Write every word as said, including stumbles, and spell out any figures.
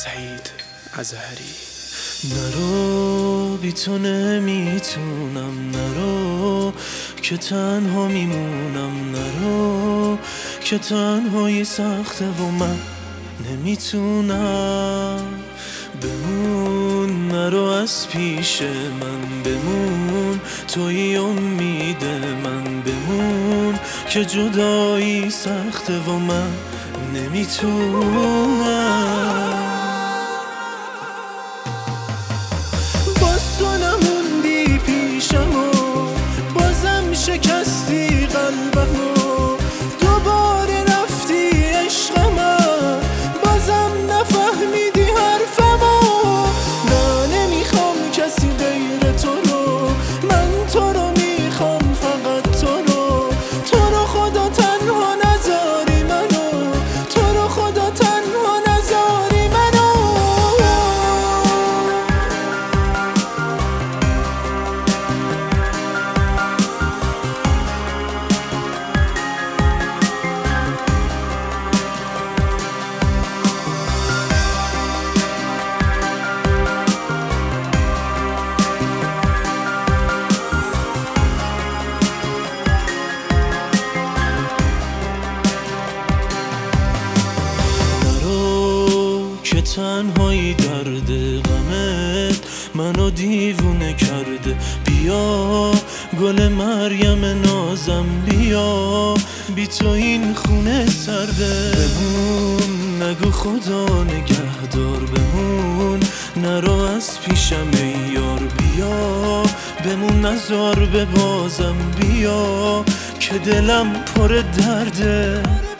سعید اظهری. نرو بی تو نمیتونم، نرو که تنها میمونم، نرو که تنهایی سخته و من نمیتونم. بمون نرو از پیش من، بمون توی امید من، بمون که جدایی سخته و من نمیتونم. باز تو نموندی پیشم و بازم شکستی قلبم و دوباره رفتی عشق من، بازم نفهمیدی حرفم و نه نمیخوام کسی غیر تو رو، من تو رو میخوام فقط تو رو. تو رو خدا تنها نذاری منو، تو رو خدا تنها نذاری منو. که تنهایی درد غمت منو دیوونه کرده. بیا گل مریم نازم، بیا بی تو این خونه سرده. بمون نگو خدا نگهدار، بمون نرو از پیشم ای یار. بیا بمون نزار ببازم، بیا که دلم پر درده.